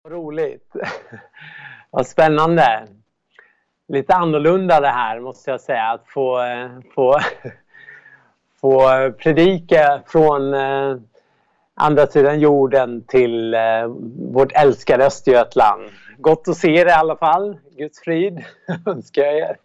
Roligt. Vad spännande. Lite annorlunda det här måste jag säga. Att få predika från andra sidan jorden till vårt älskade Östergötland. Gott att se er i alla fall. Guds frid önskar jag er.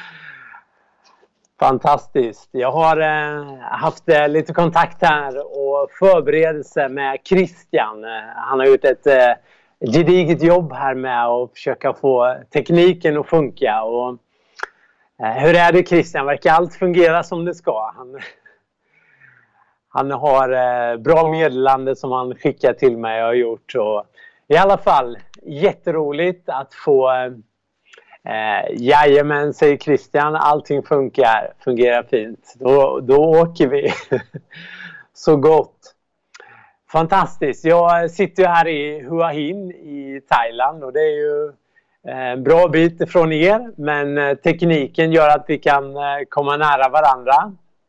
Fantastiskt. Jag har haft lite kontakt här och förberedelse med Christian. Han har gjort ett gediget jobb här med att försöka få tekniken att funka. Och, hur är det Christian? Verkar allt fungera som det ska? Han har bra meddelande som han skickar till mig och har gjort. Och, i alla fall jätteroligt att få jajamän, säger Christian, allting fungerar fint. Då åker vi. Så gott. Fantastiskt. Jag sitter ju här i Hua Hin i Thailand och det är ju en bra bit ifrån er. Men tekniken gör att vi kan komma nära varandra.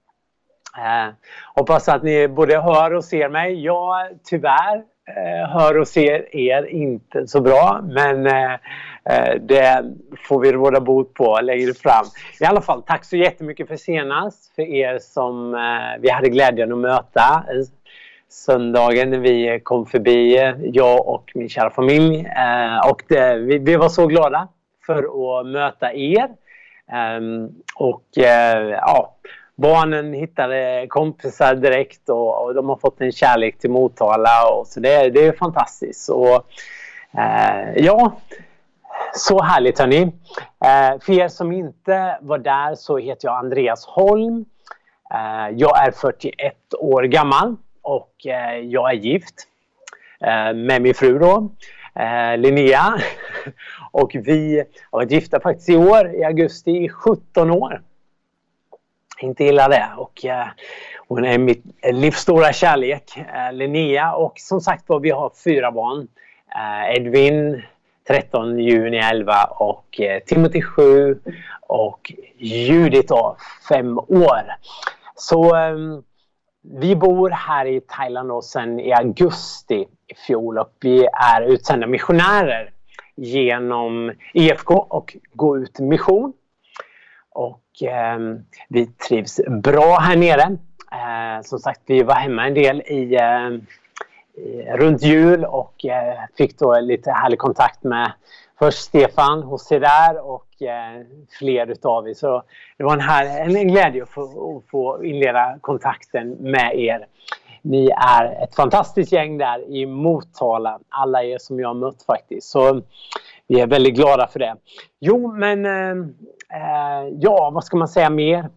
Hoppas att ni både hör och ser mig. Jag tyvärr hör och ser er inte så bra. Men det får vi råda bot på längre fram. I alla fall, tack så jättemycket för senast. För er som vi hade glädjen att möta söndagen när vi kom förbi, jag och min kära familj. Och vi var så glada för att möta er. Barnen hittade kompisar direkt och de har fått en kärlek till Motala. Och så det är fantastiskt. Och, så härligt hörni. För er som inte var där så heter jag Andreas Holm. Jag är 41 år gammal. Och jag är gift med min fru då, Linnea. Och vi har varit gifta faktiskt i år, i augusti, i 17 år. Inte illa det. Och hon är mitt livsstora kärlek, Linnea. Och som sagt var, vi har 4 barn. Edvin, 13, Juni 11 och Timothy 7 och Judith 5 år. Så vi bor här i Thailand och sen i augusti i fjol och vi är utsända missionärer genom EFK och Gå ut mission. Och vi trivs bra här nere. Som sagt, vi var hemma en del runt jul och fick då lite härlig kontakt med först Stefan hos er där och fler utav er. Så det var en glädje att få inleda kontakten med er. Ni är ett fantastiskt gäng där i Motala. Alla er som jag har mött faktiskt. Så vi är väldigt glada för det. Jo, men vad ska man säga mer?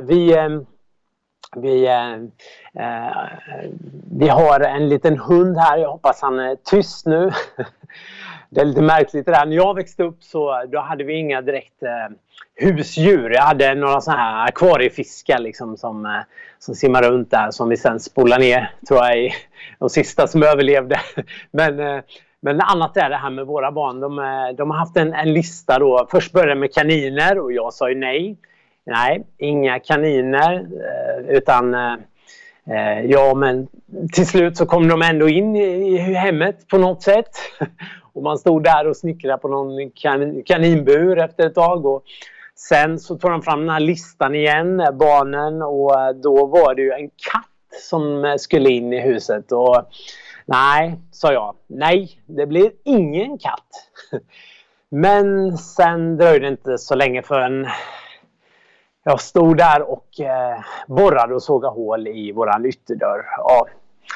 Vi har en liten hund här. Jag hoppas han är tyst nu. Det är lite märkligt det där. När jag växte upp så då hade vi inga direkt husdjur. Jag hade några sådana här akvariefiskar liksom, som simmar runt där. Som vi sen spolar ner, tror jag, i de sista som överlevde. Men annat är det här med våra barn. De har haft en lista då. Först började med kaniner och jag sa ju nej. Nej, inga kaniner. Utan men till slut så kom de ändå in i hemmet på något sätt. Och man stod där och snickrade på någon kaninbur efter ett tag. Och sen så tog de fram den här listan igen, barnen. Och då var det ju en katt som skulle in i huset. Och nej, sa jag. Nej, det blir ingen katt. Men sen dröjde det inte så länge förrän jag stod där och borrade och sågade hål i våran ytterdörr. Ja.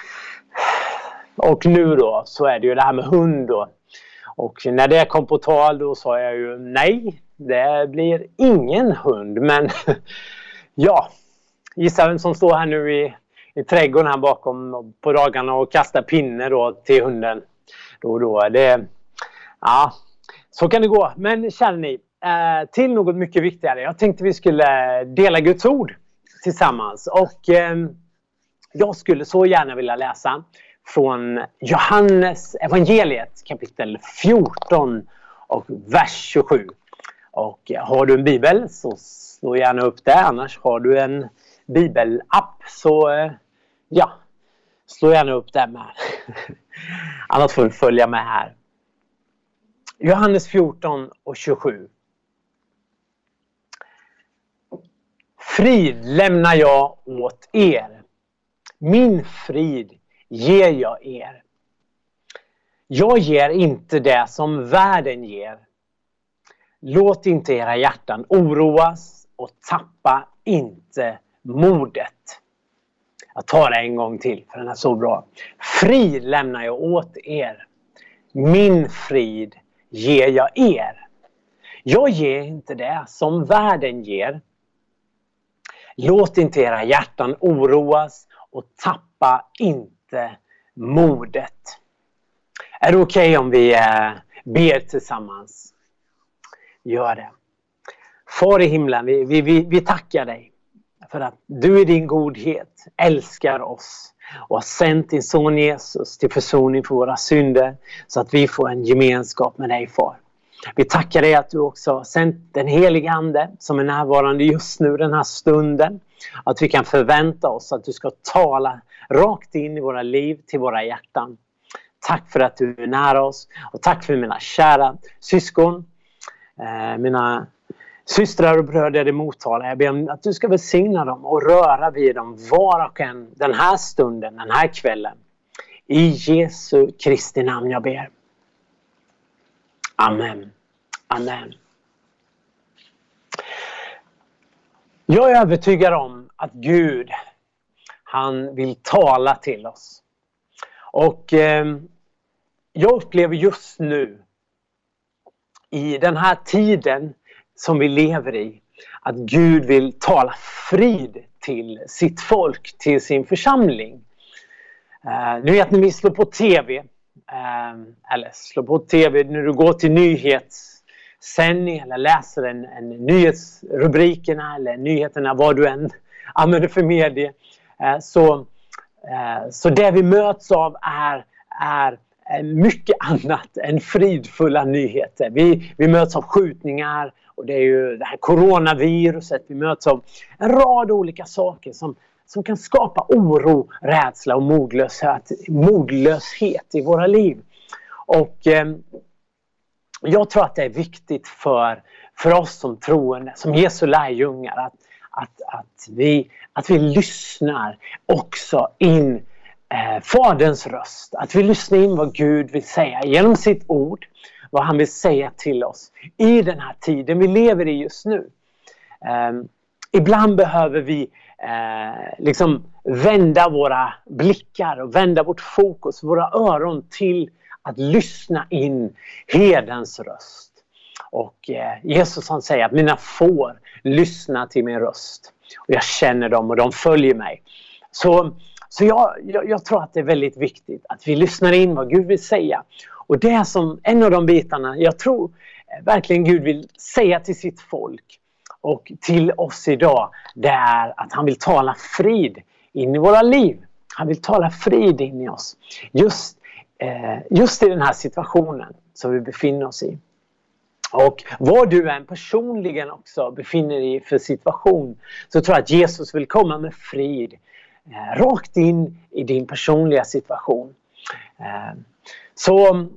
Och nu då så är det ju det här med hund då. Och när det kom på tal då sa jag ju nej, det blir ingen hund. Men ja, gissa vem som står här nu i trädgården här bakom på dagarna och kastar pinne då till hunden. Då det, ja, så kan det gå. Men känner ni, till något mycket viktigare. Jag tänkte vi skulle dela Guds ord tillsammans. Och jag skulle så gärna vilja läsa från Johannes evangeliet kapitel 14 och vers 27. Och har du en bibel så slå gärna upp det. Annars har du en bibelapp så slå gärna upp det med. Annars får du följa med här. Johannes 14 och 27. Frid lämnar jag åt er. Min frid ger jag er. Jag ger inte det som världen ger. Låt inte era hjärtan oroas och tappa inte modet. Jag tar det en gång till för den är så bra. Frid lämnar jag åt er. Min frid ger jag er. Jag ger inte det som världen ger. Låt inte era hjärtan oroas och tappa inte modet. Är det okej om vi ber tillsammans? Gör det. Far i himlen, vi tackar dig för att du i din godhet älskar oss och har sänt din son Jesus till försoning för våra synder så att vi får en gemenskap med dig, far. Vi tackar dig att du också har sänt den heliga ande som är närvarande just nu den här stunden. Att vi kan förvänta oss att du ska tala rakt in i våra liv till våra hjärtan. Tack för att du är nära oss och tack för mina kära syskon, mina systrar och bröder i Motala. Jag ber om att du ska välsigna dem och röra vid dem var och en den här stunden, den här kvällen. I Jesu Kristi namn jag ber. Amen. Amen. Jag är övertygad om att Gud, han vill tala till oss. Och jag upplever just nu i den här tiden som vi lever i att Gud vill tala frid till sitt folk, till sin församling. Nu vet ni, vi slår på tv. Eller slår på tv när du går till nyhetssändning eller läser en nyhetsrubrikerna eller nyheterna, vad du än använder för medie. Så det vi möts av är mycket annat än fridfulla nyheter. Vi möts av skjutningar och det är ju det här coronaviruset. Vi möts av en rad olika saker som kan skapa oro, rädsla och modlöshet i våra liv. Och jag tror att det är viktigt för oss som troende, som Jesu lärjungar, att vi lyssnar också in Faderns röst. Att vi lyssnar in vad Gud vill säga genom sitt ord. Vad han vill säga till oss i den här tiden vi lever i just nu. Ibland behöver vi liksom vända våra blickar och vända vårt fokus, våra öron till att lyssna in herdens röst. Och Jesus han säger att mina får lyssna till min röst. Och jag känner dem och de följer mig. Så jag tror att det är väldigt viktigt att vi lyssnar in vad Gud vill säga. Och det är som en av de bitarna jag tror verkligen Gud vill säga till sitt folk och till oss idag, det är att han vill tala frid in i våra liv. Han vill tala frid in i oss. Just i den här situationen som vi befinner oss i. Och vad du än personligen också befinner dig i för situation, så tror jag att Jesus vill komma med frid rakt in i din personliga situation. Så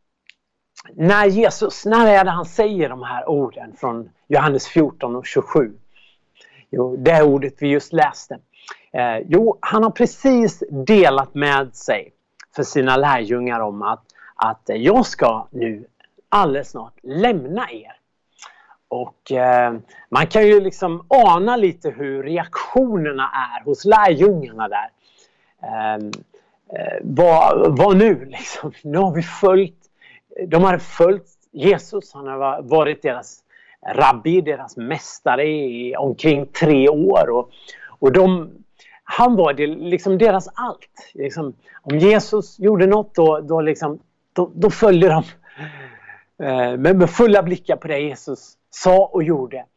när är det han säger de här orden från Johannes 14 och 27? Jo, det ordet vi just läste. Han har precis delat med sig för sina lärjungar om att jag ska nu alldeles snart lämna er. Och man kan ju liksom ana lite hur reaktionerna är hos lärjungarna där. Vad nu liksom? Nu har vi de har följt Jesus. Han har varit deras rabbi, deras mästare i omkring 3 år. Och han var liksom deras allt. Liksom, om Jesus gjorde något då följde de med fulla blickar på det Jesus sa och gjorde.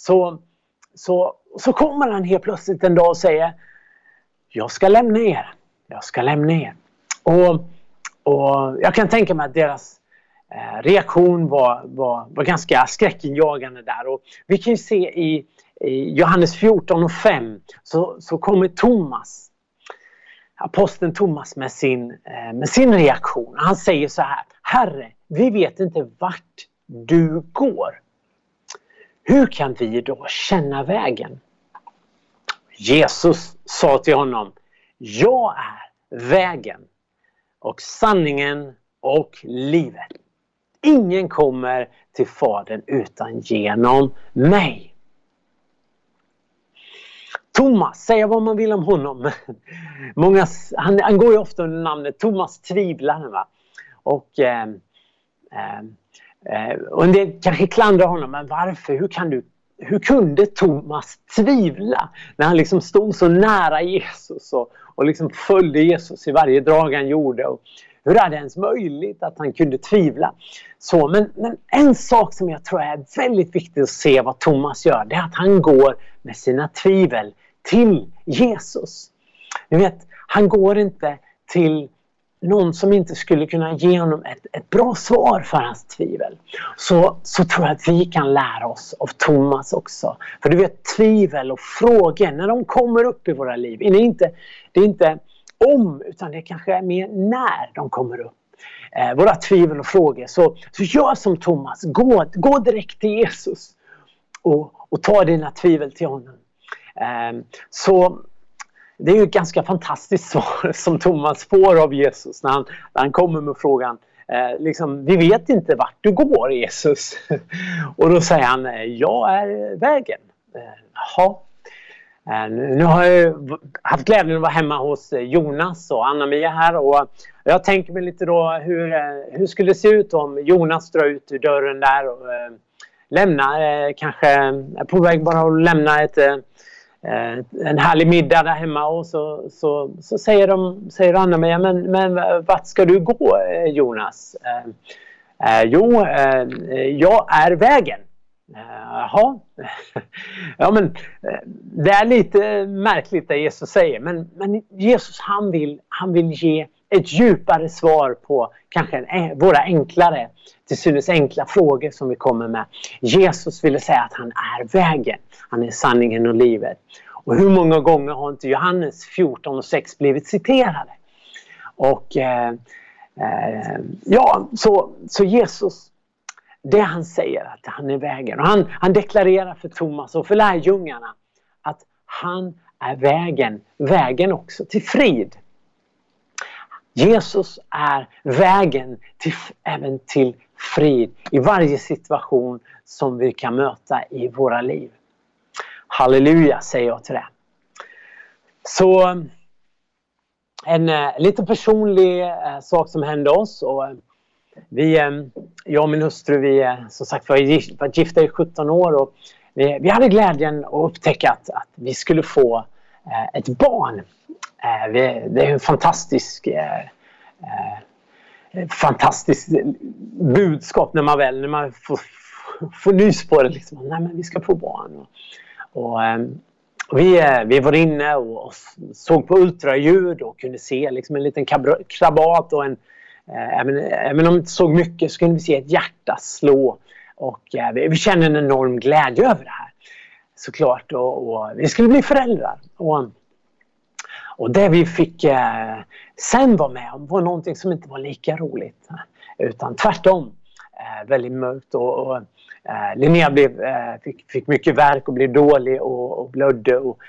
Så kommer han helt plötsligt en dag och säger: jag ska lämna er. Jag ska lämna er. Och jag kan tänka mig att deras reaktion var ganska skräckinjagande där. Och vi kan ju se i Johannes 14 och 5 så kommer Thomas. aposteln Thomas med sin reaktion. Han säger så här: Herre, vi vet inte vart du går. Hur kan vi då känna vägen? Jesus sa till honom: jag är vägen och sanningen och livet. Ingen kommer till Fadern utan genom mig. Thomas, säga vad man vill om honom. Han går ju ofta under namnet Thomas tvivlaren, va? Och en del kanske klandrar honom, men varför? Hur kunde Thomas tvivla när han liksom stod så nära Jesus och liksom följde Jesus i varje drag han gjorde? Och hur är det ens möjligt att han kunde tvivla? Så, men en sak som jag tror är väldigt viktigt att se vad Thomas gör, det är att han går med sina tvivel till Jesus. Ni vet, han går inte till någon som inte skulle kunna ge honom ett bra svar för hans tvivel. Så tror jag att vi kan lära oss av Thomas också. För du vet, tvivel och frågor, när de kommer upp i våra liv, det är inte om, utan det kanske är mer när de kommer upp. Våra tvivel och frågor. Så gör som Thomas, gå direkt till Jesus och ta dina tvivel till honom. Så det är ju ett ganska fantastiskt svar som Thomas får av Jesus när han kommer med frågan. Liksom, vi vet inte vart du går, Jesus. Och då säger han: jag är vägen. Jaha. Nu har jag haft glädjen att vara hemma hos Jonas och Anna-Mia här. Och jag tänker mig lite då hur skulle det se ut om Jonas drar ut ur dörren där och lämnar, kanske är på väg bara att lämna en härlig middag där hemma, och så säger Anna-Mia, men vart ska du gå, Jonas? Jo, jag är vägen. Jaha. Ja, men det är lite märkligt det Jesus säger, men Jesus han vill ge ett djupare svar på kanske våra enklare, till synes enkla frågor som vi kommer med. Jesus ville säga att han är vägen, han är sanningen och livet. Och hur många gånger har inte Johannes 14:6 blivit citerade? Och så Jesus, det han säger att han är vägen. Och han deklarerar för Thomas och för lärjungarna att han är vägen också till frid. Jesus är vägen även till frid i varje situation som vi kan möta i våra liv. Halleluja, säger jag till det. Så en lite personlig sak som hände oss. Och jag och min hustru, vi som sagt var gifta i 17 år. Och vi hade glädjen att upptäcka att vi skulle få ett barn. Det är en fantastisk budskap när man får nys på det. Liksom. Nej, men vi ska få barn. Och vi var inne och såg på ultraljud och kunde se liksom en liten krabat och även om vi inte såg mycket så kunde vi se ett hjärta slå. Och vi kände en enorm glädje över det här. Såklart. Och vi skulle bli föräldrar. Och det vi fick sen vara med om var någonting som inte var lika roligt. Utan tvärtom. Väldigt mörkt. Och Linnea fick mycket värk och blev dålig och blödde. Och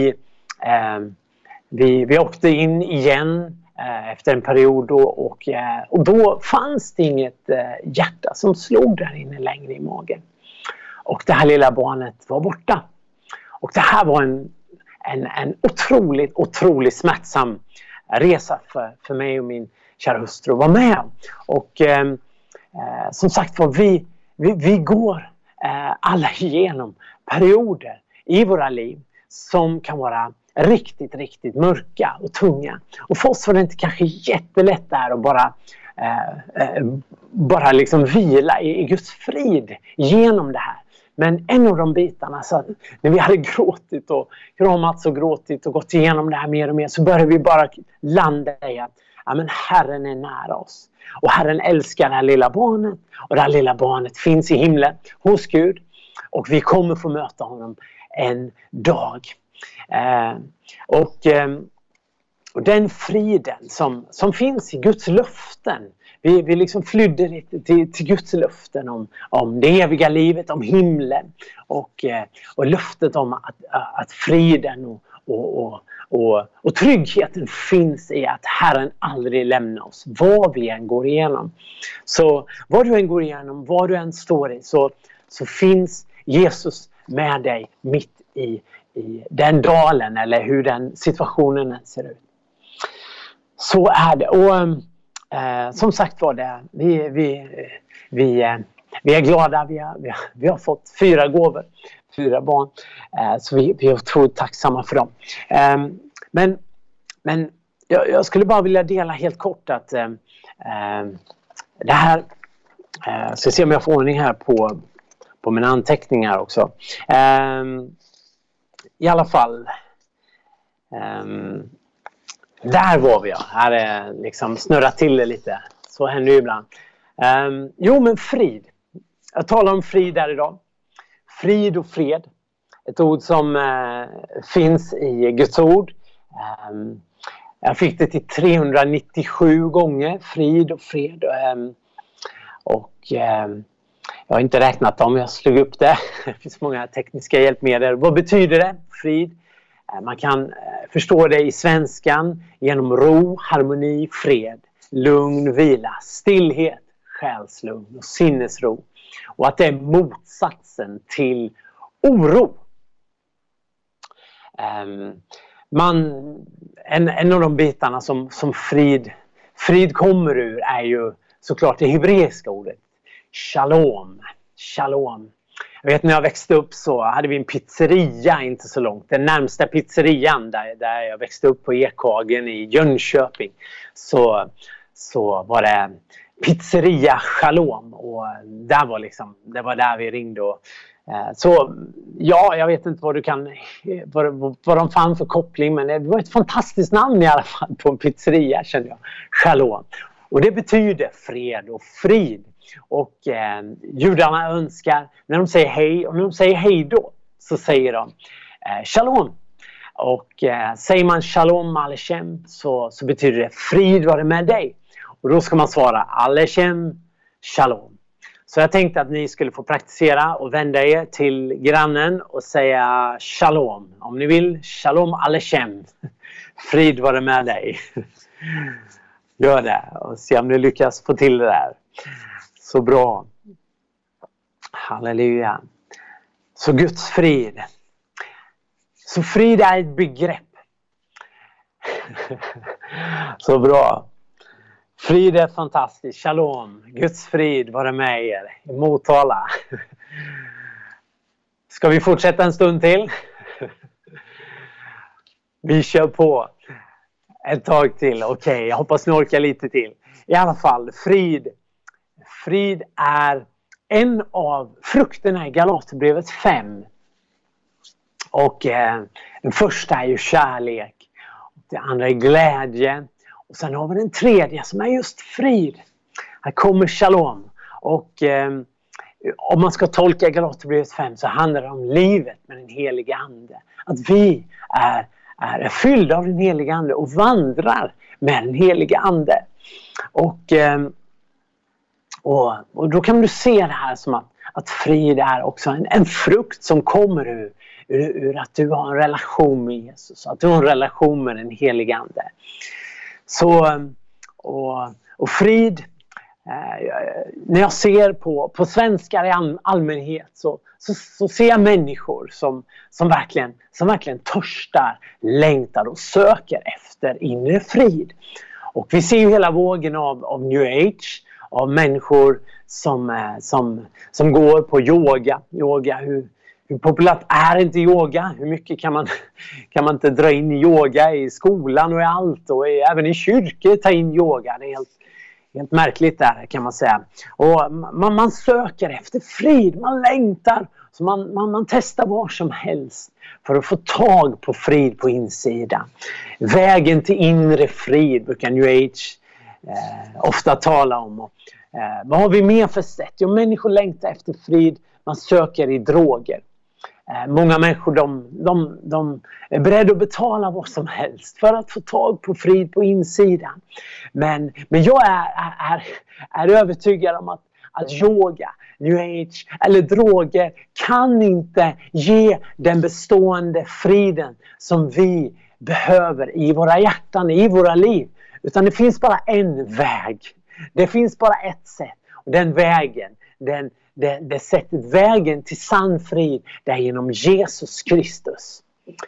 vi åkte in igen efter en period. Och då fanns det inget hjärta som slog där inne längre i magen. Och det här lilla barnet var borta. Och det här var en otroligt smärtsam resa för mig och min kära hustru att vara med. Och som sagt var, vi går alla igenom perioder i våra liv som kan vara riktigt mörka och tunga. Och för oss var det inte kanske jättelätt där att bara liksom vila i Guds frid genom det här. Men en av de bitarna, så när vi hade gråtit och kramats och gråtit och gått igenom det här mer och mer, så började vi bara landa i att men Herren är nära oss. Och Herren älskar det här lilla barnet. Och det här lilla barnet finns i himlen hos Gud. Och vi kommer få möta honom en dag. Och den friden som finns i Guds löften. Vi liksom flydde till Guds löften om det eviga livet, om himlen. Och löftet om att friden och tryggheten finns i att Herren aldrig lämnar oss. Vad vi än går igenom. Så vad du än går igenom, vad du än står i, så finns Jesus med dig mitt i den dalen. Eller hur den situationen än ser ut. Så är det. Och som sagt var det. Vi är glada. Vi har fått 4 gåvor. 4 barn. Så vi är otroligt tacksamma för dem. Men jag skulle bara vilja dela helt kort att det här. Så se om jag får ordning här på mina anteckningar också. I alla fall. Där var vi. Här är liksom snurrat till det lite. Så händer ju ibland. Jo, men frid. Jag talar om frid där idag. Frid och fred. Ett ord som finns i Guds ord. Jag fick det till 397 gånger. Frid och fred. Jag har inte räknat dem. Jag slog upp det. Det finns många tekniska hjälpmedel. Vad betyder det? Frid. Man kan förstå det i svenskan genom ro, harmoni, fred, lugn, vila, stillhet, själslugn och sinnesro. Och att det är motsatsen till oro. En av de bitarna som frid kommer ur är ju såklart det hebreiska ordet. Shalom. Shalom. Jag vet när jag växte upp så hade vi en pizzeria inte så långt. Den närmsta pizzerian där jag växte upp på Ekhagen i Jönköping. Så var det pizzeria Shalom. Och där var det var där vi ringde. Så ja, jag vet inte vad de fann för koppling. Men det var ett fantastiskt namn i alla fall på en pizzeria, känner jag. Shalom. Och det betyder fred och frid. Och judarna önskar, när de säger hej, och när de säger hej då, så säger de shalom. Och säger man shalom alechem så betyder det frid vare med dig. Och då ska man svara alechem shalom. Så jag tänkte att ni skulle få praktisera och vända er till grannen och säga shalom. Om ni vill, shalom alechem. Frid vare med dig. Gör det och se om ni lyckas få till det där. Så bra. Halleluja. Så Guds frid. Så frid är ett begrepp. Så bra. Frid är fantastiskt. Shalom. Guds frid vare med er. I Motala. Ska vi fortsätta en stund till? Vi kör på. Ett tag till. Okej, jag hoppas ni orkar lite till. I alla fall, frid. Frid är en av frukterna i Galaterbrevet 5. Och den första är ju kärlek. Det andra är glädje. Och sen har vi den tredje som är just frid. Här kommer shalom. Och om man ska tolka Galaterbrevet 5 så handlar det om livet med den heliga ande. Att vi är fyllda av den heliga ande och vandrar med den heliga ande. Och då kan du se det här som att frid är också en frukt som kommer ur att du har en relation med Jesus. Att du har en relation med den heliga ande. Så, och frid, när jag ser på svenskar i allmänhet så ser jag människor som verkligen törstar, längtar och söker efter inre frid. Och vi ser ju hela vågen av New Age, av människor som går på yoga. Hur populärt är inte yoga? Hur mycket kan man inte dra in yoga i skolan och i allt och även i kyrkor ta in yoga? Det är helt märkligt där, kan man säga. Och man söker efter frid, man längtar. Så man testar var som helst för att få tag på frid på insidan. Vägen till inre frid brukar New Age ofta tala om. Vad har vi mer för sätt? Jo, människor längtar efter frid. Man söker i droger. Många människor de är beredda att betala vad som helst för att få tag på frid på insidan. Men jag är övertygad om att yoga, new age eller droger kan inte ge den bestående friden som vi behöver i våra hjärtan, i våra liv. Utan det finns bara en väg. Det finns bara ett sätt. Och den vägen, det sättet, vägen till sann frid, det är genom Jesus Kristus.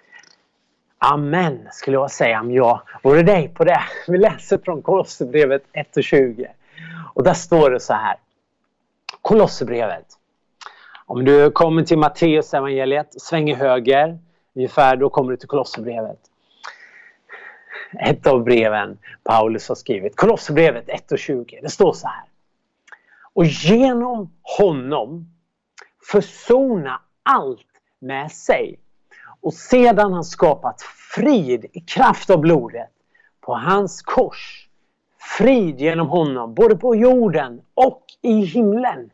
Amen, skulle jag säga om jag vore dig på det. Vi läser från Kolosserbrevet 1:20. Och där står det så här. Kolosserbrevet. Om du kommer till Matteus evangeliet, svänger höger ungefär, då kommer du till Kolosserbrevet. Ett av breven Paulus har skrivit. Kolosserbrevet 1:20. Det står så här. Och genom honom försona allt med sig. Och sedan han skapat frid i kraft av blodet på hans kors. Frid genom honom, både på jorden och i himlen.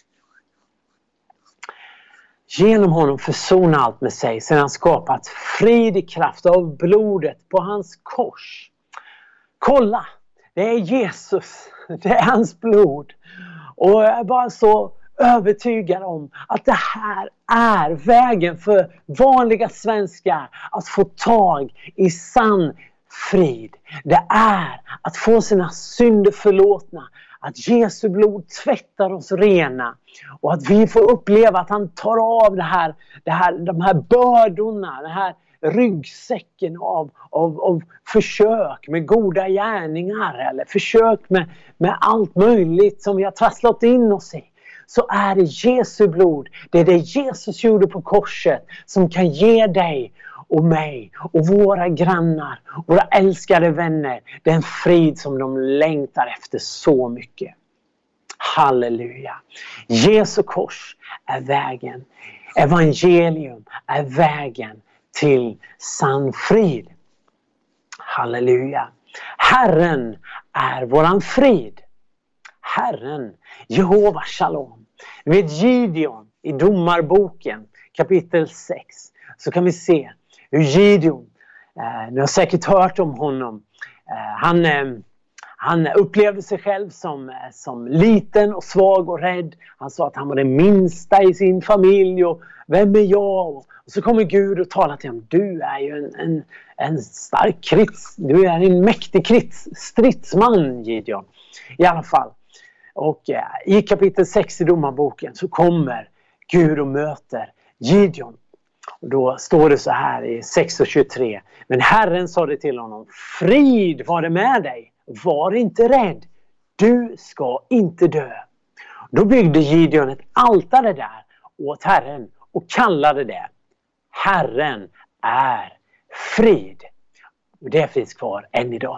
Genom honom försona allt med sig. Sedan han skapat frid i kraft av blodet på hans kors. Kolla, det är Jesus. Det är hans blod. Och jag är bara så övertygad om att det här är vägen för vanliga svenskar att få tag i sann frid. Det är att få sina synder förlåtna. Att Jesu blod tvättar oss rena. Och att vi får uppleva att han tar av de här bördorna. Den här ryggsäcken av försök med goda gärningar. Eller försök med allt möjligt som vi har trasslat in oss i. Så är det Jesu blod. Det är det Jesus gjorde på korset som kan ge dig och mig och våra grannar, våra älskade vänner, den frid som de längtar efter så mycket. Halleluja. Jesu kors är vägen. Evangelium är vägen till sann frid. Halleluja. Herren är våran frid. Herren, Jehova Shalom. Vi vet Gideon i Domarboken kapitel 6. Så kan vi se hur Gideon, ni har säkert hört om honom. Han upplevde sig själv som liten och svag och rädd. Han sa att han var den minsta i sin familj. Och vem är jag? Och så kommer Gud och talar till honom. Du är ju en stark du är en mäktig stridsman, Gideon. I alla fall. Och i kapitel 6 i Domarboken så kommer Gud och möter Gideon. Och då står det så här i 6:23. Men Herren sa det till honom. Frid var det med dig. Var inte rädd. Du ska inte dö. Då byggde Gideon ett altare där åt Herren och kallade det Herren är frid. Och det finns kvar än idag.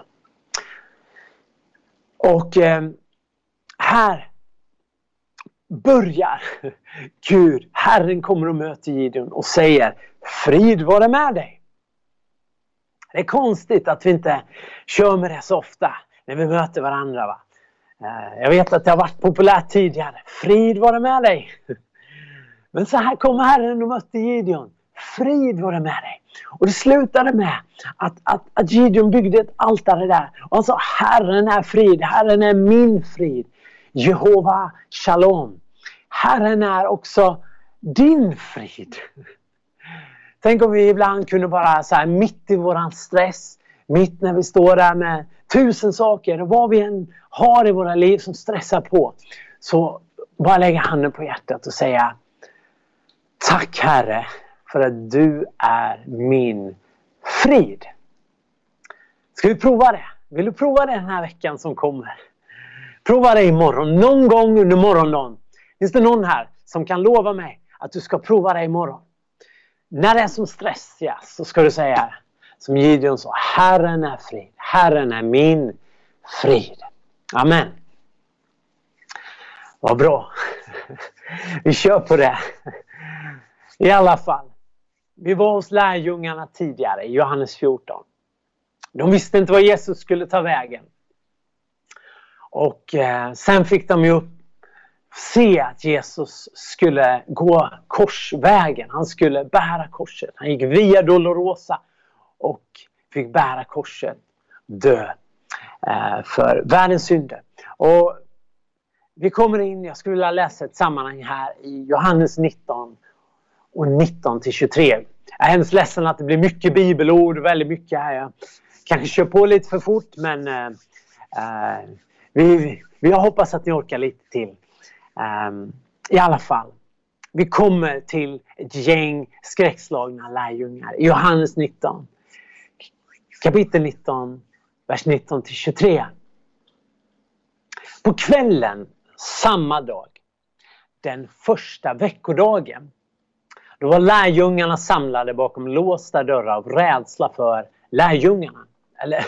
Och här börjar Gud, Herren kommer och möter Gideon och säger frid vare med dig. Det är konstigt att vi inte kör med det så ofta när vi möter varandra, va? Jag vet att det har varit populärt tidigare. Frid vare med dig. Men så här kommer Herren och mötte Gideon. Frid vare med dig. Och det slutade med att Gideon byggde ett altare där. Och han sa, Herren är frid. Herren är min frid. Jehova Shalom. Herren är också din frid. Tänk om vi ibland kunde bara så här mitt i våran stress. Mitt när vi står där med 1000 saker. Och vad vi än har i våra liv som stressar på. Så bara lägga handen på hjärtat och säga. Tack Herre för att du är min frid. Ska vi prova det? Vill du prova det den här veckan som kommer? Prova det imorgon. Någon gång under morgondagen. Finns det någon här som kan lova mig att du ska prova det imorgon? När det är som stressigast så ska du säga som Gideon sa. Herren är frid. Herren är min frid. Amen. Vad bra. Vi kör på det. I alla fall. Vi var hos lärjungarna tidigare i Johannes 14. De visste inte vad Jesus skulle ta vägen. Och sen fick de ju se att Jesus skulle gå korsvägen. Han skulle bära korset. Han gick via Dolorosa och fick bära korset, dö för världens synder. Och vi kommer in, jag skulle vilja läsa ett sammanhang här i Johannes 19 och 19-23. Jag är hemskt ledsen att det blir mycket bibelord, väldigt mycket här. Jag kanske kör på lite för fort, men vi hoppas att ni orkar lite till. I alla fall, vi kommer till ett gäng skräckslagna lärjungar i Johannes 19. Kapitel 19, vers 19-23. På kvällen samma dag, den första veckodagen, då var lärjungarna samlade bakom låsta dörrar av rädsla för lärjungarna. Eller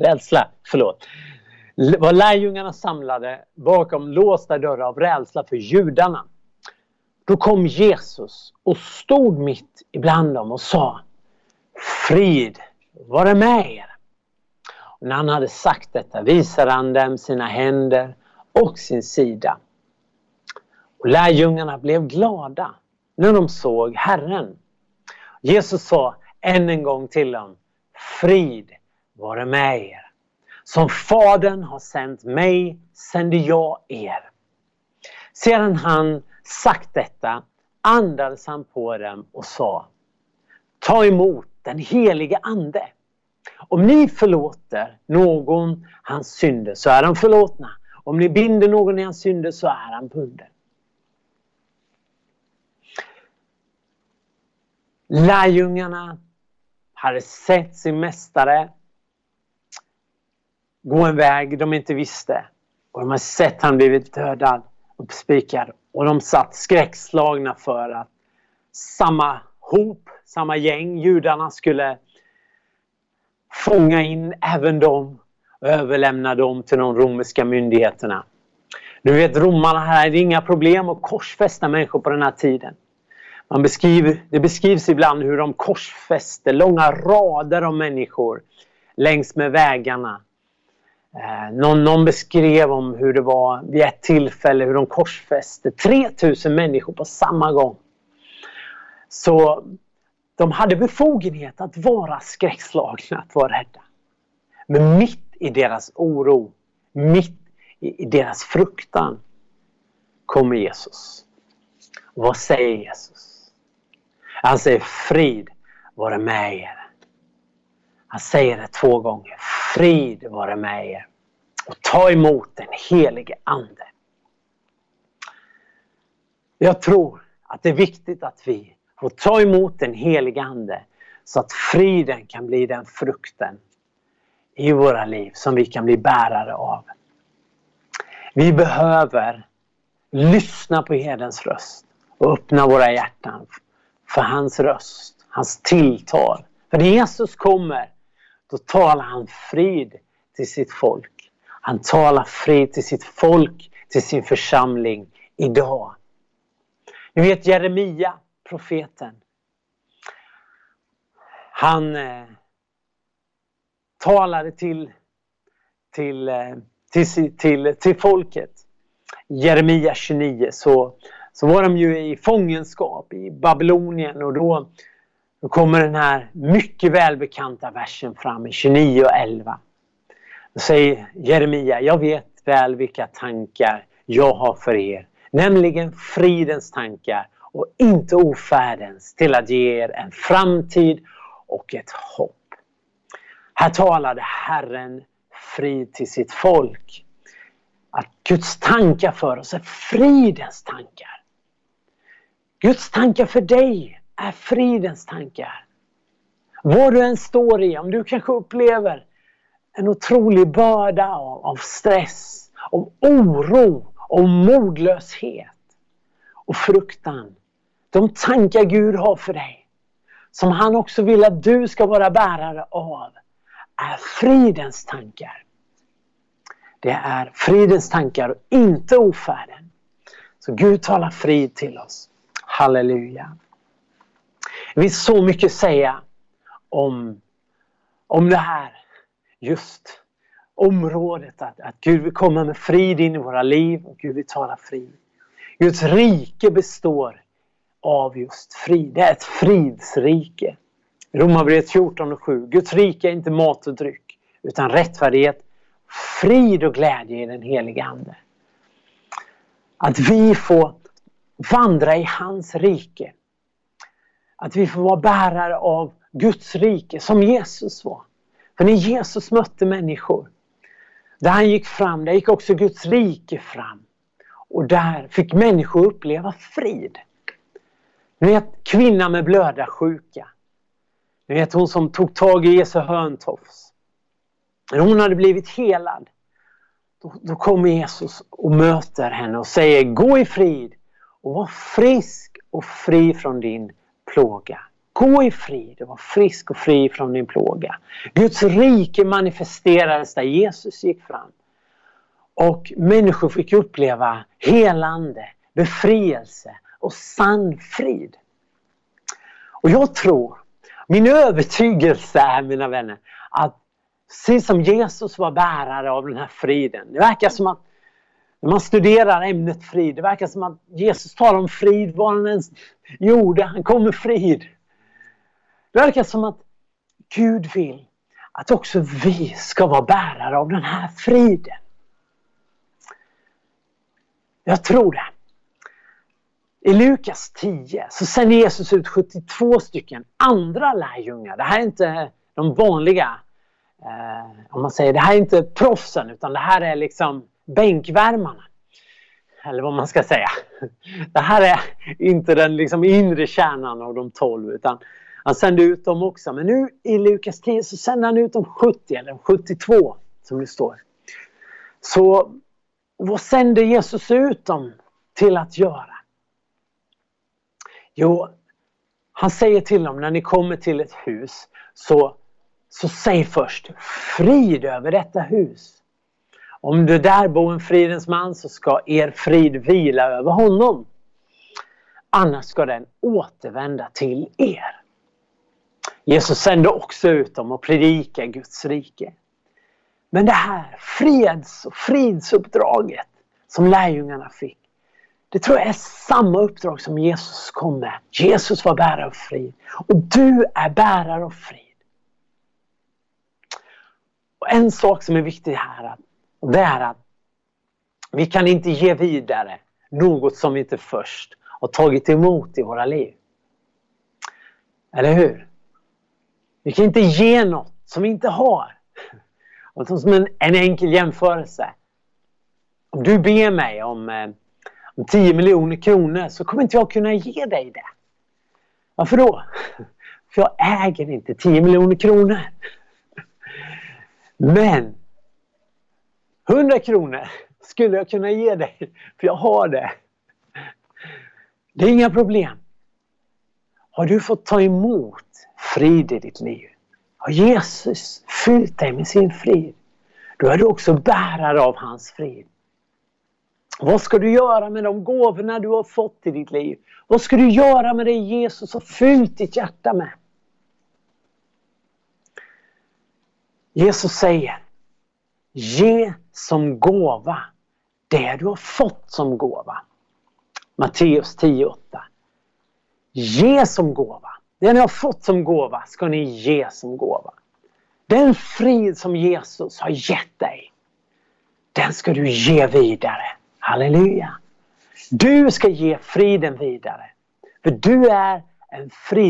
var lärjungarna samlade bakom låsta dörrar av rädsla för judarna. Då kom Jesus och stod mitt ibland dem och sa: frid vare med er. Och när han hade sagt detta visade han dem sina händer och sin sida. Och lärjungarna blev glada när de såg Herren. Jesus sa än en gång till dem: frid vare med er. Som Fadern har sänt mig sänder jag er. Sedan han sagt detta andades han på dem och sa: ta emot den helige ande. Om ni förlåter någon hans synder så är han förlåtna. Om ni binder någon i hans synder så är han bunden. Lärjungarna hade sett sin mästare gå en väg de inte visste. Och de har sett han blivit dödad och spikad. Och de satt skräckslagna för att samma gäng, judarna, skulle fånga in även dem och överlämna dem till de romerska myndigheterna. Du vet, romarna här, det är inga problem att korsfästa människor på den här tiden. Det beskrivs ibland hur de korsfäste långa rader av människor längs med vägarna. Någon beskrev om hur det var vid ett tillfälle hur de korsfäste 3000 människor på samma gång. Så de hade befogenhet att vara skräckslagna, att vara rädda. Men mitt i deras oro, mitt i deras fruktan kommer Jesus. Och vad säger Jesus? Han säger: frid vare med er. Han säger det 2 gånger. Frid vare med er. Och ta emot den helige ande. Jag tror att det är viktigt att vi får ta emot den helige ande. Så att friden kan bli den frukten i våra liv som vi kan bli bärare av. Vi behöver lyssna på herdens röst. Och öppna våra hjärtan för hans röst. Hans tilltal. För när Jesus kommer, då talar han frid till sitt folk. Han talar frid till sitt folk, till sin församling idag. Ni vet Jeremia, profeten. Han talade till folket. Jeremia 29 så var de ju i fångenskap i Babylonien, och då kommer den här mycket välbekanta versen fram i 29 och 11. Då säger Jeremia: jag vet väl vilka tankar jag har för er, nämligen fridens tankar och inte ofärdens, till att ge er en framtid och ett hopp. Här talade Herren frid till sitt folk. Att Guds tankar för oss är fridens tankar. Guds tankar för dig är fridens tankar. Vad du än står i, om du kanske upplever en otrolig börda av stress, av oro, av modlöshet och fruktan. De tankar Gud har för dig, som han också vill att du ska vara bärare av, är fridens tankar. Det är fridens tankar och inte ofärden. Så Gud talar frid till oss. Halleluja. Det finns så mycket att säga om det här. Just området att Gud vill komma med frid in i våra liv och Gud vill tala frid. Guds rike består av just frid. Det är ett fridsrike. Romarbrevet 14:7. Guds rike är inte mat och dryck, utan rättfärdighet, frid och glädje i den heliga ande. Att vi får vandra i hans rike. Att vi får vara bärare av Guds rike som Jesus var. För när Jesus mötte människor, där han gick fram, där gick också Guds rike fram. Och där fick människor uppleva frid. Ni vet, kvinnan med blöda sjuka. Ni vet, hon som tog tag i Jesu hörntofs. När hon hade blivit helad, då kommer Jesus och möter henne och säger: gå i frid och var frisk och fri från din plåga. Gå i frid och var frisk och fri från din plåga. Guds rike manifesterades där Jesus gick fram. Och människor fick uppleva helande, befrielse och sann frid. Och jag tror, min övertygelse är, mina vänner, att precis som Jesus var bärare av den här friden. Det verkar som att när man studerar ämnet frid, det verkar som att Jesus talar om frid vad han ens gjorde. Han kom med frid. Det verkar som att Gud vill att också vi ska vara bärare av den här friden. Jag tror det. I Lukas 10 så sänder Jesus ut 72 stycken andra lärjungar. Det här är inte de vanliga, om man säger, det här är inte proffsen, utan det här är liksom bänkvärmarna. Eller vad man ska säga. Det här är inte den liksom inre kärnan av de 12, utan han sände ut dem också. Men nu i Lukas 10 så sänder han ut de 70 eller 72 som det står. Så vad sände Jesus ut dem till att göra? Jo, han säger till dem, när ni kommer till ett hus, så säg först: frid över detta hus. Om det där bor en fridens man, så ska er frid vila över honom. Annars ska den återvända till er. Jesus sände också ut dem och predika Guds rike. Men det här fridsuppdraget som lärjungarna fick, det tror jag är samma uppdrag som Jesus kom med. Jesus var bärare av frid. Och du är bärare av frid. Och en sak som är viktig här, och det är att vi kan inte ge vidare något som vi inte först har tagit emot i våra liv. Eller hur? Vi kan inte ge något som vi inte har. Och som en enkel jämförelse. Om du ber mig om 10 miljoner kronor, så kommer inte jag kunna ge dig det. Varför då? För jag äger inte 10 miljoner kronor. Men 100 kronor skulle jag kunna ge dig, för jag har det. Det är inga problem. Har du fått ta emot frid i ditt liv? Har Jesus fyllt dig med sin frid? Då är du också bärare av hans frid. Vad ska du göra med de gåvorna du har fått i ditt liv? Vad ska du göra med det Jesus har fyllt ditt hjärta med? Jesus säger: ge som gåva det du har fått som gåva. Matteus 10:8. Ge som gåva. Det ni har fått som gåva ska ni ge som gåva. Den frid som Jesus har gett dig, den ska du ge vidare. Halleluja. Du ska ge friden vidare. För du är en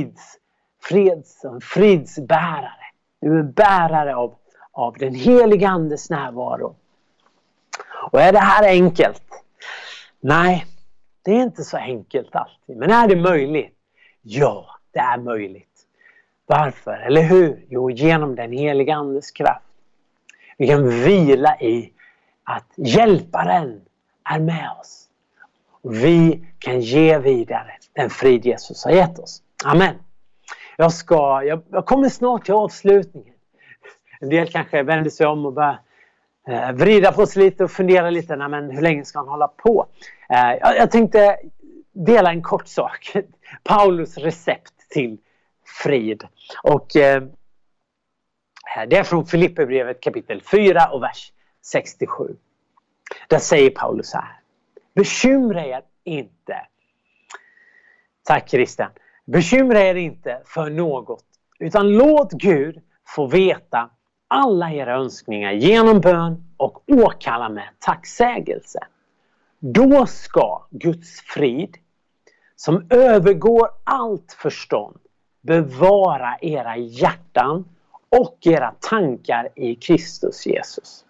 fridsbärare. Du är bärare av den heliga andes närvaro. Och är det här enkelt? Nej, det är inte så enkelt alltid. Men är det möjligt? Ja, det är möjligt. Varför? Eller hur? Jo, genom den heliga andes kraft. Vi kan vila i att hjälparen är med oss. Och vi kan ge vidare den frid Jesus har gett oss. Amen. Jag kommer snart till avslutningen. En del kanske vänder sig om och börjar vrida på sig lite och fundera lite. Nej, men hur länge ska han hålla på? Jag tänkte dela en kort sak. Paulus recept till frid. Och det är från Filipperbrevet kapitel 4 och vers 67. Där säger Paulus så här: bekymra er inte. Tack Christian. Bekymra er inte för något, utan låt Gud få veta alla era önskningar genom bön och åkalla med tacksägelse. Då ska Guds frid, som övergår allt förstånd, bevara era hjärtan och era tankar i Kristus Jesus.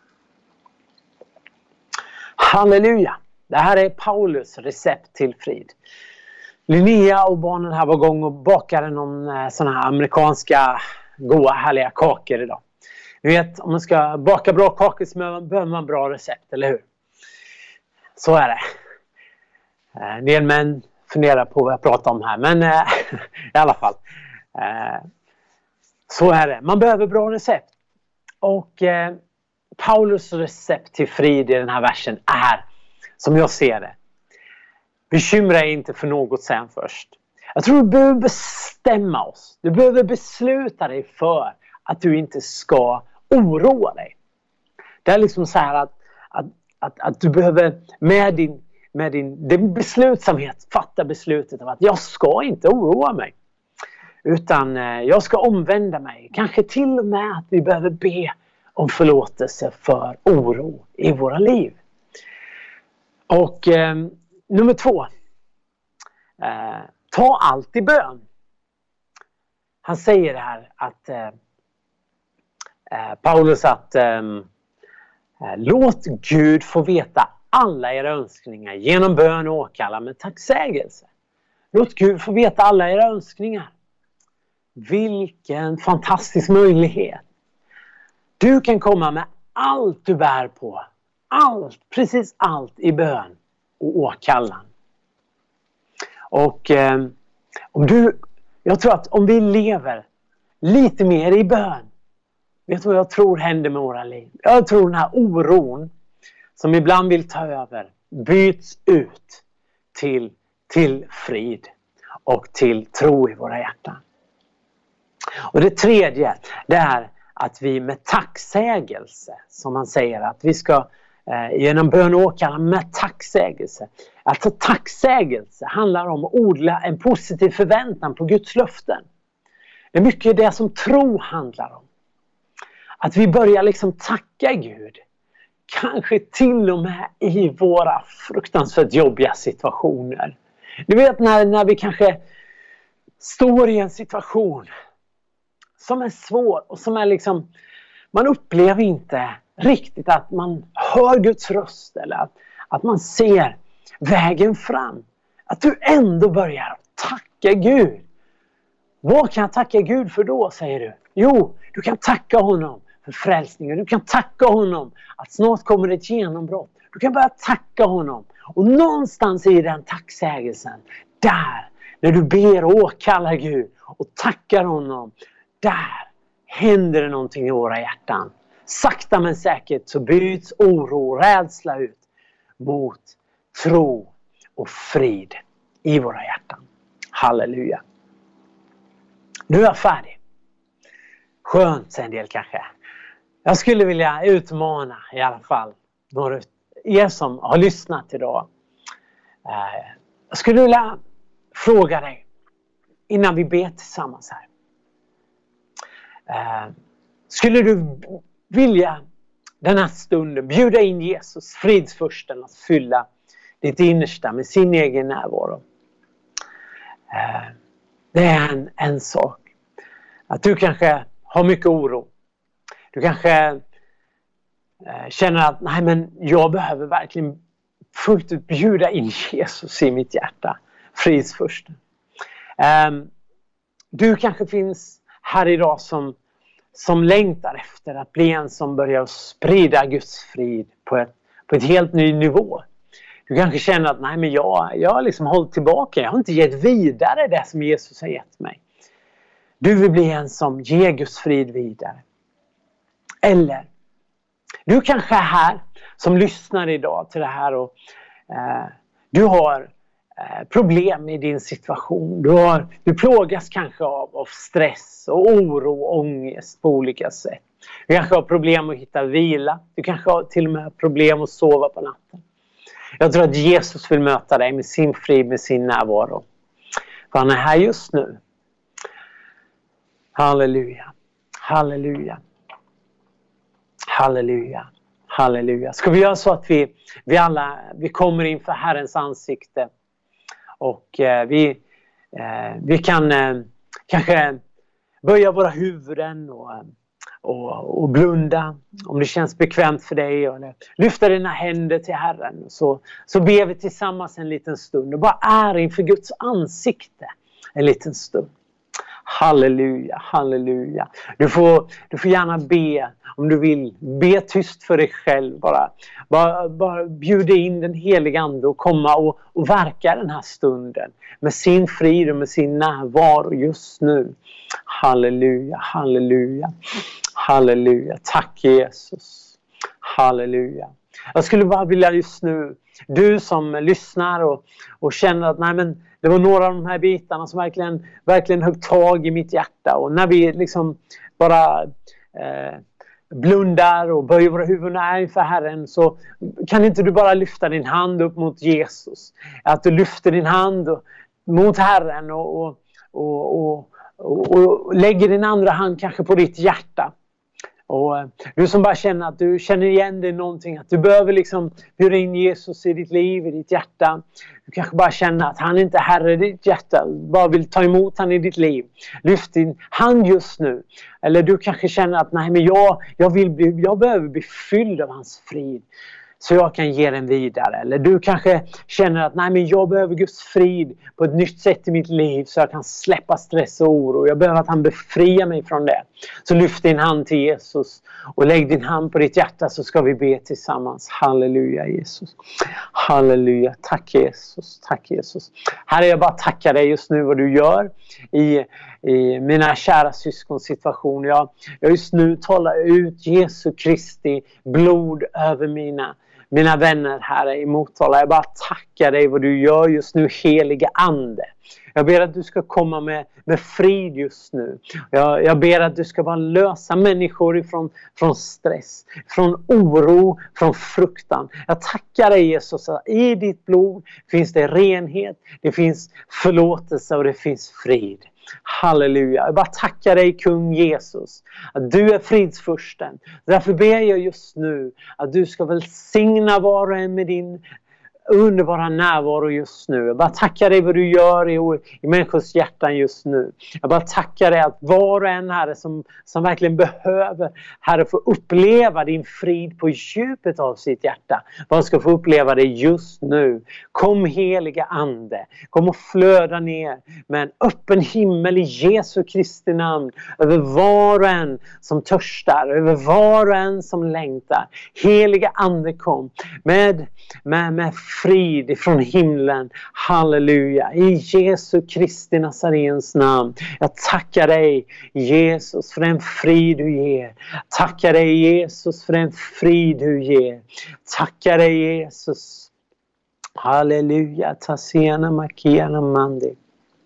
Halleluja! Det här är Paulus recept till frid. Linnea och barnen här var igång och bakade någon sån här amerikanska goda härliga kakor idag. Ni vet, om man ska baka bra kakor så behöver man bra recept, eller hur? Så är det. En del män funderar på vad jag pratar om här, men i alla fall. Så är det. Man behöver bra recept. Och Paulus recept till frid i den här versen är, som jag ser det, bekymra dig inte för något sen först. Jag tror du behöver bestämma oss. Du behöver besluta dig för att du inte ska oroa dig. Det är liksom så här att du behöver med din beslutsamhet fatta beslutet av att jag ska inte oroa mig. Utan jag ska omvända mig. Kanske till och med att vi behöver be om förlåtelse för oro i våra liv. Och nummer 2. Ta allt i bön. Han säger här att Paulus att låt Gud få veta alla era önskningar genom bön och åkalla med tacksägelse. Låt Gud få veta alla era önskningar. Vilken fantastisk möjlighet. Du kan komma med allt du bär på. Allt, precis allt i bön och åkallan. Och jag tror att om vi lever lite mer i bön. Vet du vad jag tror händer med våra liv? Jag tror den här oron som ibland vill ta över byts ut till frid och till tro i våra hjärtan. Och det tredje, det är att vi med tacksägelse, som man säger, att vi ska genom bön och åkalla med tacksägelse. Alltså tacksägelse handlar om att odla en positiv förväntan på Guds löften. Det är mycket det som tro handlar om. Att vi börjar liksom tacka Gud. Kanske till och med i våra fruktansvärt jobbiga situationer. Du vet när vi kanske står i en situation som är svår och som är liksom, man upplever inte riktigt att man hör Guds röst eller att man ser vägen fram. Att du ändå börjar tacka Gud. Vad kan jag tacka Gud för då, säger du? Jo, du kan tacka honom för frälsningen. Du kan tacka honom att snart kommer ett genombrott. Du kan börja tacka honom. Och någonstans i den tacksägelsen, där, när du ber och åkallar Gud och tackar honom, där händer det någonting i våra hjärtan. Sakta men säkert så byts oro och rädsla ut mot tro och frid i våra hjärtan. Halleluja. Nu är jag färdig. Skönt, säger en del kanske. Jag skulle vilja utmana i alla fall några er som har lyssnat idag. Jag skulle vilja fråga dig innan vi ber tillsammans här. Skulle du vilja den här stunden bjuda in Jesus, fridsfursten, att fylla ditt innersta med sin egen närvaro? Det är en sak. Att du kanske har mycket oro. Du kanske känner att nej, men jag behöver verkligen fullt ut bjuda in Jesus i mitt hjärta. Fridsfursten. Du kanske finns här idag som längtar efter att bli en som börjar sprida Guds frid på ett helt ny nivå. Du kanske känner att nej, men jag har liksom hållit tillbaka. Jag har inte gett vidare det som Jesus har gett mig. Du vill bli en som ger Guds frid vidare. Eller du kanske är här som lyssnar idag till det här och du har problem i din situation. Du plågas kanske av stress och oro och ångest på olika sätt. Du kanske har problem att hitta vila. Du kanske har till och med problem att sova på natten. Jag tror att Jesus vill möta dig med sin frid, med sin närvaro. För han är här just nu. Halleluja. Halleluja. Halleluja. Halleluja. Ska vi göra så att vi alla kommer inför Herrens ansikte. Och vi kan kanske böja våra huvuden och blunda om det känns bekvämt för dig. Eller lyfta dina händer till Herren. Så ber vi tillsammans en liten stund. Och bara är inför Guds ansikte en liten stund. Halleluja, halleluja. Du får gärna be om du vill. Be tyst för dig själv. Bara bjuda in den heliga ande och komma och verka den här stunden. Med sin frid och med sin närvaro just nu. Halleluja, halleluja. Halleluja. Tack Jesus. Halleluja. Jag skulle bara vilja just nu, du som lyssnar och känner att nej men det var några av de här bitarna som verkligen högg tag i mitt hjärta. Och när vi liksom bara blundar och böjer våra huvuden inför Herren, så kan inte du bara lyfta din hand upp mot Jesus. Att du lyfter din hand mot Herren och lägger din andra hand kanske på ditt hjärta. Och du som bara känner att du känner igen dig någonting, att du behöver liksom bjuda in Jesus i ditt liv, i ditt hjärta. Du kanske bara känner att han inte är herre i ditt hjärta, bara vill ta emot han i ditt liv. Lyft din hand just nu. Eller du kanske känner att nej, men jag behöver bli fylld av hans frid, så jag kan ge den vidare. Eller du kanske känner att nej, men jag behöver Guds frid på ett nytt sätt i mitt liv, så jag kan släppa stress och oro. Jag behöver att han befriar mig från det. Så lyft din hand till Jesus och lägg din hand på ditt hjärta, så ska vi be tillsammans. Halleluja Jesus. Halleluja. Tack Jesus. Tack Jesus. Herre, jag bara tackar dig just nu vad du gör i mina kära syskons situation. Jag just nu talar ut Jesu Kristi blod över mina vänner här i Motala. Jag bara tackar dig vad du gör just nu, helige ande. Jag ber att du ska komma med frid just nu. Jag ber att du ska bara lösa människor från stress, från oro, från fruktan. Jag tackar dig Jesus, att i ditt blod finns det renhet, det finns förlåtelse och det finns frid. Halleluja. Jag bara tackar dig kung Jesus, att du är fridsfursten. Därför ber jag just nu att du ska välsigna var och en med din underbara närvaro just nu. Jag bara tackar dig vad du gör i människors hjärtan just nu. Jag bara tackar dig att var och en Herre som verkligen behöver Herre få uppleva din frid på djupet av sitt hjärta. Vad ska få uppleva det just nu. Kom heliga ande. Kom och flöda ner med en öppen himmel i Jesu Kristi namn. Över var och en som törstar. Över var och en som längtar. Heliga ande kom med frid från himlen. Halleluja. I Jesu Kristi Nazarens namn. Jag tackar dig Jesus för den frid du ger. Tackar dig Jesus för den frid du ger. Tackar dig Jesus. Halleluja. Tasiana makiana mandi.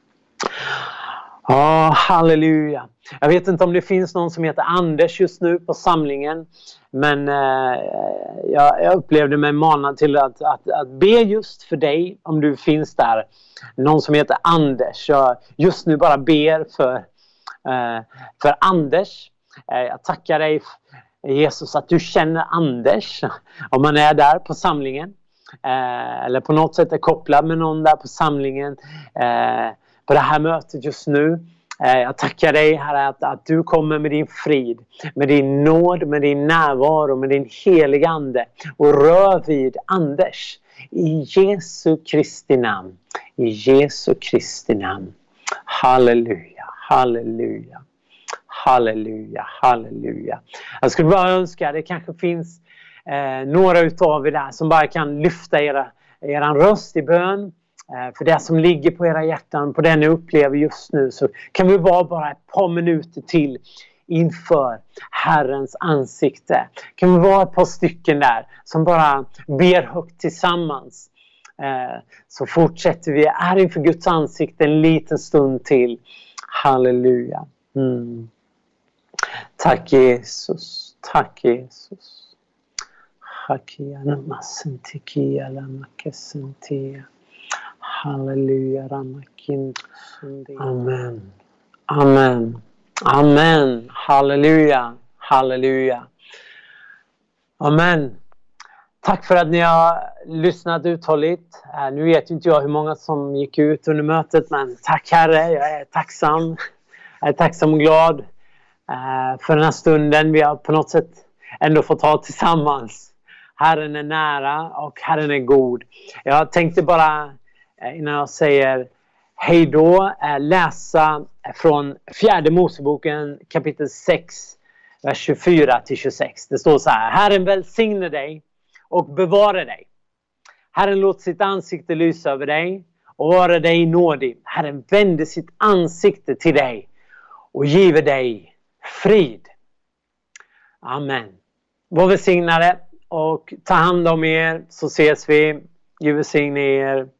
Halleluja. Jag vet inte om det finns någon som heter Anders just nu på samlingen. Men jag upplevde mig manad till att be just för dig om du finns där. Någon som heter Anders. Jag just nu bara ber för Anders. Jag tackar dig Jesus att du känner Anders. Om man är där på samlingen. Eller på något sätt är kopplad med någon där på samlingen. På det här mötet just nu. Jag tackar dig Herre att du kommer med din frid, med din nåd, med din närvaro, med din heliga ande och rör vid Anders. I Jesu Kristi namn. I Jesu Kristi namn. Halleluja, halleluja, halleluja, halleluja. Jag skulle bara önska, det kanske finns några utav er där som bara kan lyfta eran röst i bön. För det som ligger på era hjärtan, på det ni upplever just nu, så kan vi vara bara ett par minuter till inför Herrens ansikte. Kan vi vara ett par stycken där som bara ber högt tillsammans. Så fortsätter vi är inför Guds ansikte en liten stund till. Halleluja. Tack Jesus. Tack Jesus. Hakia namasentikia lamakessentia. Halleluja ramakin. Amen. Amen. Amen. Halleluja. Halleluja. Amen. Tack för att ni har lyssnat uthålligt. Nu vet inte jag hur många som gick ut under mötet, men tack Herre, jag är tacksam. Jag är tacksam och glad för den här stunden vi har på något sätt ändå fått ha tillsammans. Herren är nära och Herren är god. Jag tänkte bara innan jag säger hej då läsa från 4 Moseboken kapitel 6 vers 24-26. Det står så här: Herren välsigne dig och bevara dig. Herren låt sitt ansikte lysa över dig och vara dig nådig. Herren vände sitt ansikte till dig och giver dig frid. Amen. Var välsignade och ta hand om er, så ses vi. Gud välsigne er.